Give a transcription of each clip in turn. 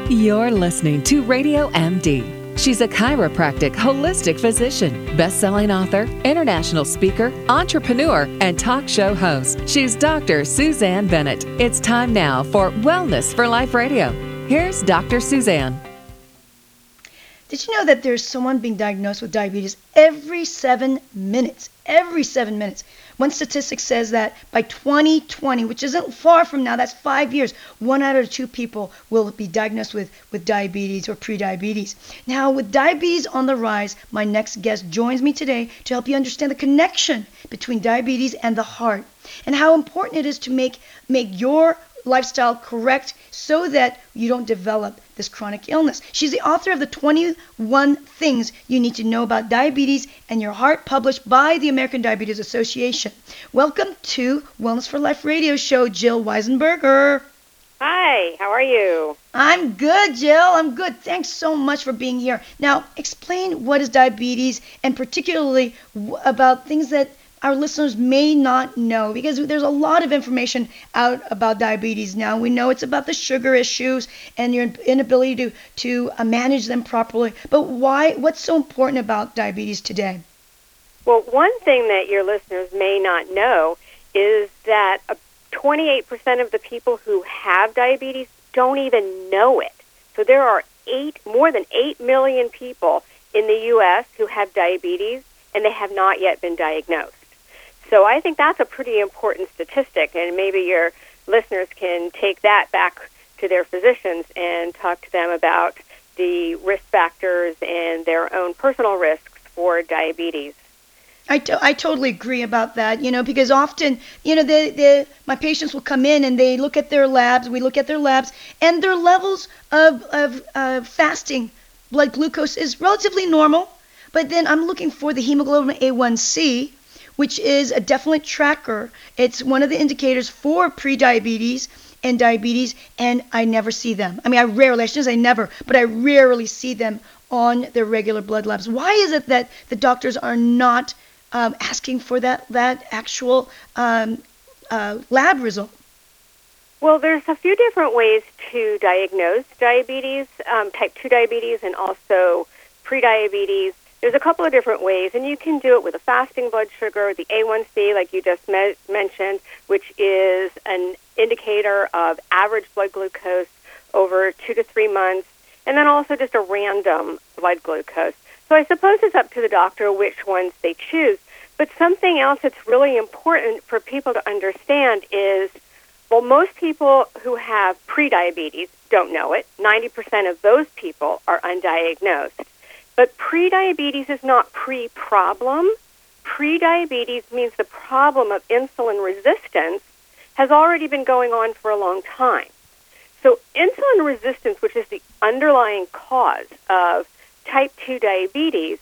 You're listening to Radio MD. She's a chiropractic holistic physician, best-selling author, international speaker, entrepreneur, and talk show host. She's Dr. Suzanne Bennett. It's time now for Wellness for Life Radio. Here's Dr. Suzanne. Did you know that there's someone being diagnosed with diabetes every 7 minutes? Every 7 minutes. One statistic says that by 2020, which isn't far from now, that's 5 years, 1 out of 2 people will be diagnosed with diabetes or prediabetes. Now, with diabetes on the rise, my next guest joins me today to help you understand the connection between diabetes and the heart and how important it is to make your lifestyle correct so that you don't develop this chronic illness. She's the author of the 21 Things You Need to Know About Diabetes and Your Heart, published by the American Diabetes Association. Welcome to Wellness for Life radio show, Jill Weisenberger. Hi, how are you? I'm good, Jill. I'm good. Thanks so much for being here. Now, explain what is diabetes and particularly about things that our listeners may not know, because there's a lot of information out about diabetes now. We know it's about the sugar issues and your inability to manage them properly. But why? What's so important about diabetes today? Well, one thing that your listeners may not know is that 28% of the people who have diabetes don't even know it. So there are more than 8 million people in the U.S. who have diabetes, and they have not yet been diagnosed. So I think that's a pretty important statistic, and maybe your listeners can take that back to their physicians and talk to them about the risk factors and their own personal risks for diabetes. I totally agree about that, because often, my patients will come in and they look at their labs, we look at their labs, and their levels of fasting blood glucose is relatively normal, but then I'm looking for the hemoglobin A1C, which is a definite tracker. It's one of the indicators for prediabetes and diabetes, and I never see them. I shouldn't say never, but I rarely see them on their regular blood labs. Why is it that the doctors are not asking for that actual lab result? Well, there's a few different ways to diagnose diabetes, type 2 diabetes, and also prediabetes. There's a couple of different ways, and you can do it with a fasting blood sugar, the A1C, like you just mentioned, which is an indicator of average blood glucose over 2 to 3 months, and then also just a random blood glucose. So I suppose it's up to the doctor which ones they choose. But something else that's really important for people to understand is, well, most people who have prediabetes don't know it. 90% of those people are undiagnosed. But prediabetes is not pre-problem. Prediabetes means the problem of insulin resistance has already been going on for a long time. So insulin resistance, which is the underlying cause of type 2 diabetes,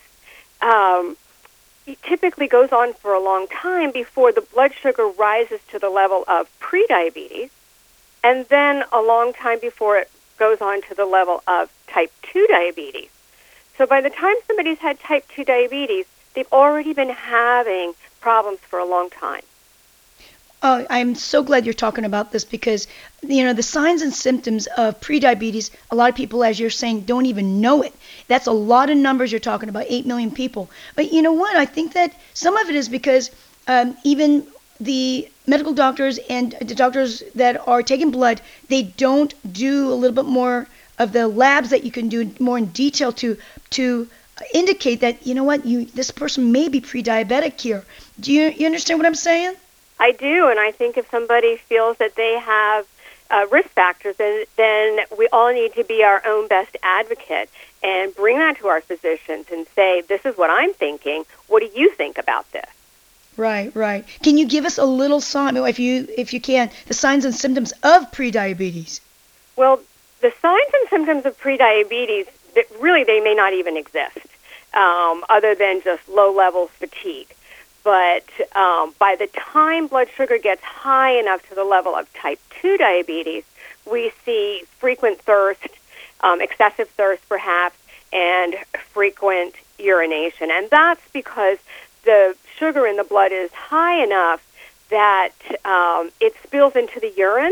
it typically goes on for a long time before the blood sugar rises to the level of prediabetes, and then a long time before it goes on to the level of type 2 diabetes. So by the time somebody's had type 2 diabetes, they've already been having problems for a long time. Oh, I'm so glad you're talking about this because, the signs and symptoms of prediabetes, a lot of people, as you're saying, don't even know it. That's a lot of numbers you're talking about, 8 million people. But you know what? I think that some of it is because even the medical doctors and the doctors that are taking blood, they don't do a little bit more of the labs that you can do more in detail to indicate that, this person may be pre-diabetic here. Do you understand what I'm saying? I do, and I think if somebody feels that they have risk factors, then we all need to be our own best advocate and bring that to our physicians and say, this is what I'm thinking. What do you think about this? Right. Can you give us a little sign, if you can, the signs and symptoms of prediabetes? Well, the signs and symptoms of prediabetes, really they may not even exist, other than just low-level fatigue. But by the time blood sugar gets high enough to the level of type 2 diabetes, we see frequent thirst, excessive thirst perhaps, and frequent urination. And that's because the sugar in the blood is high enough that it spills into the urine,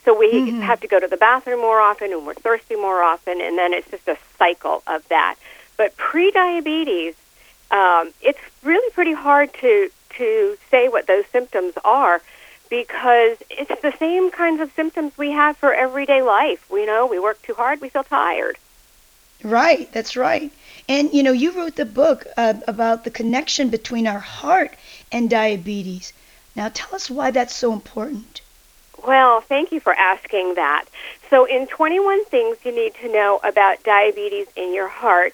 So we have to go to the bathroom more often, and we're thirsty more often, and then it's just a cycle of that. But pre-diabetes, it's really pretty hard to say what those symptoms are, because it's the same kinds of symptoms we have for everyday life. We work too hard, we feel tired. Right, that's right. And you wrote the book about the connection between our heart and diabetes. Now tell us why that's so important. Well, thank you for asking that. So in 21 Things You Need to Know About Diabetes in Your Heart,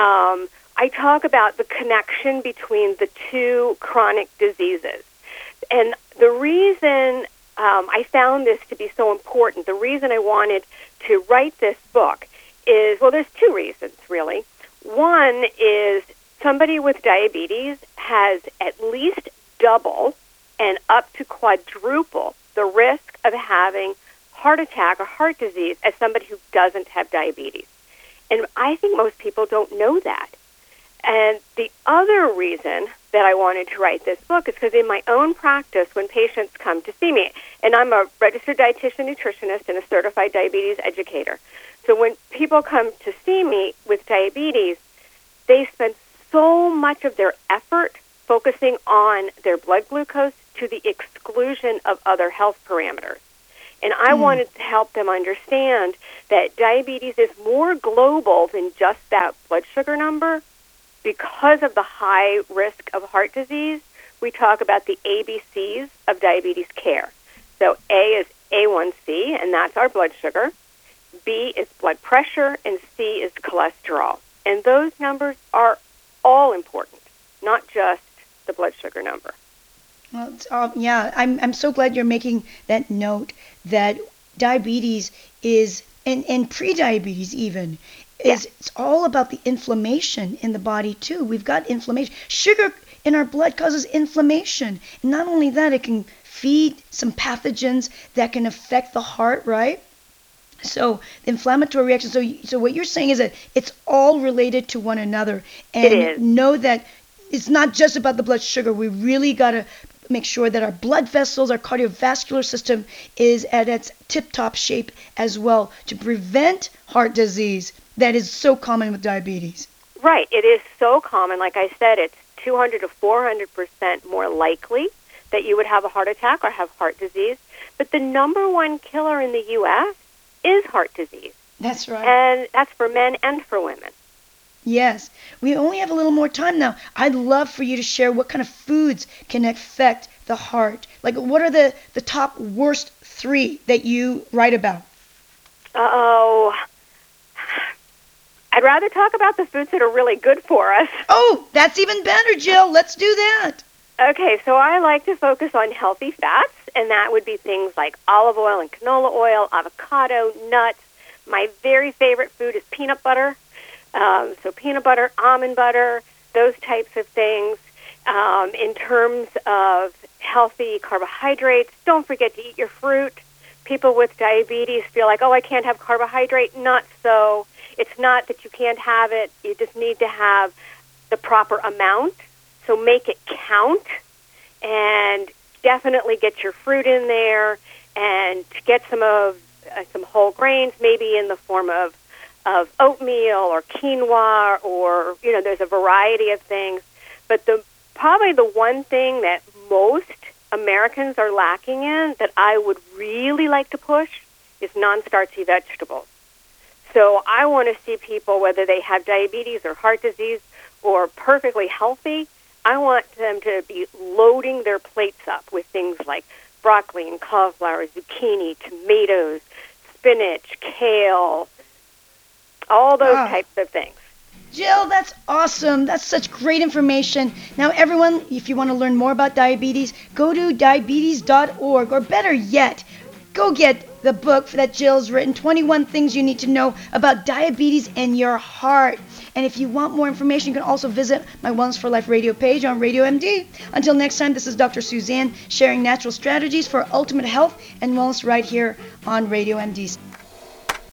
I talk about the connection between the two chronic diseases. And the reason I found this to be so important, the reason I wanted to write this book is, well, there's two reasons, really. One is somebody with diabetes has at least double and up to quadruple the risk of having heart attack or heart disease as somebody who doesn't have diabetes. And I think most people don't know that. And the other reason that I wanted to write this book is because in my own practice, when patients come to see me, and I'm a registered dietitian nutritionist and a certified diabetes educator, so when people come to see me with diabetes, they spend so much of their effort focusing on their blood glucose to the exclusion of other health parameters. And I wanted to help them understand that diabetes is more global than just that blood sugar number. Because of the high risk of heart disease, we talk about the ABCs of diabetes care. So A is A1C, and that's our blood sugar. B is blood pressure, and C is cholesterol. And those numbers are all important, not just the blood sugar number. Well, I'm so glad you're making that note that diabetes is, and pre-diabetes even, it's all about the inflammation in the body too. We've got inflammation. Sugar in our blood causes inflammation. And not only that, it can feed some pathogens that can affect the heart, right? So the inflammatory reaction. So what you're saying is that it's all related to one another. And it is. Know that it's not just about the blood sugar. We really got to make sure that our blood vessels, our cardiovascular system is at its tip-top shape as well to prevent heart disease that is so common with diabetes. Right. It is so common. Like I said, it's 200 to 400% more likely that you would have a heart attack or have heart disease. But the number one killer in the U.S. is heart disease. That's right. And that's for men and for women. Yes. We only have a little more time now. I'd love for you to share what kind of foods can affect the heart. Like, what are the top worst 3 that you write about? I'd rather talk about the foods that are really good for us. Oh, that's even better, Jill. Let's do that. Okay, so I like to focus on healthy fats, and that would be things like olive oil and canola oil, avocado, nuts. My very favorite food is peanut butter. So peanut butter, almond butter, those types of things. In terms of healthy carbohydrates, don't forget to eat your fruit. People with diabetes feel like, I can't have carbohydrate. Not so. It's not that you can't have it. You just need to have the proper amount. So make it count, and definitely get your fruit in there, and get some whole grains, maybe in the form of oatmeal or quinoa, or there's a variety of things. But probably the one thing that most Americans are lacking in that I would really like to push is non-starchy vegetables. So I want to see people, whether they have diabetes or heart disease or perfectly healthy, I want them to be loading their plates up with things like broccoli and cauliflower, zucchini, tomatoes, spinach, kale, all those types of things. Jill, that's awesome. That's such great information. Now, everyone, if you want to learn more about diabetes, go to diabetes.org, or better yet, go get the book that Jill's written, 21 Things You Need to Know About Diabetes and Your Heart. And if you want more information, you can also visit my Wellness for Life radio page on Radio MD. Until next time, this is Dr. Suzanne sharing natural strategies for ultimate health and wellness right here on Radio MD.